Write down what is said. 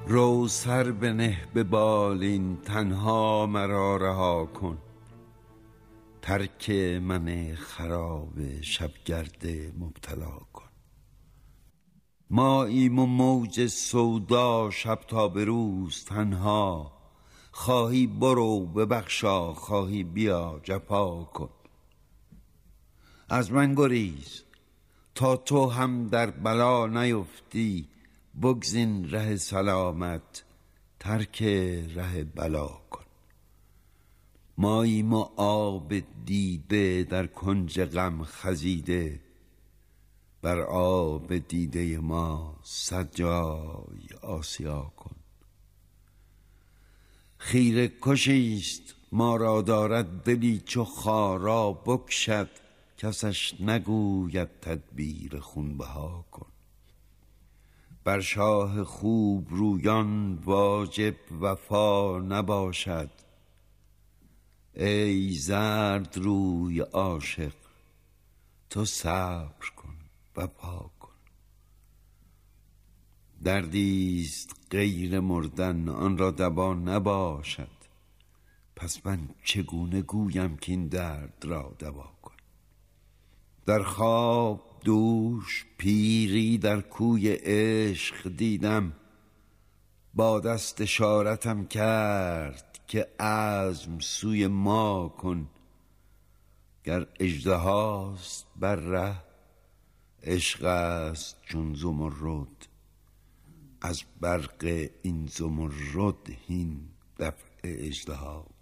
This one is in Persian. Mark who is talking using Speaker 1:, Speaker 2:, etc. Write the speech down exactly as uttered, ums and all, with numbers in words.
Speaker 1: رو سر بنه به بالین، تنها مرا رها کن. ترک من خراب شبگرد مبتلا کن. ماییم و موج سودا شب تا به روز تنها. خواهی برو ببخشا، خواهی بیا جفا کن. از من گریز تا تو هم در بلا نیفتی. بگزین ره سلامت، ترک ره بلا کن. ماییم و آب دیده در کنج غم خزیده. بر آب دیده ما صد جای آسیا کن. خیره کشیست ما را دارد دلی چو خارا بکشد. کسش نگوید تدبیر خونبها کن. بر شاه خوب رویان واجب وفا نباشد. ای زرد روی عاشق تو صبر کن وفا کن. دردیست غیر مردن آن را دوا نباشد. پس من چگونه گویم که این درد را دوا کن. در خواب دوش پیری در کوی عشق دیدم. با دست اشارتم کرد که عزم سوی ما کن. گر اژدهاست بر ره عشق است چون زمرد. از برق این زمرد هین دفع اژدها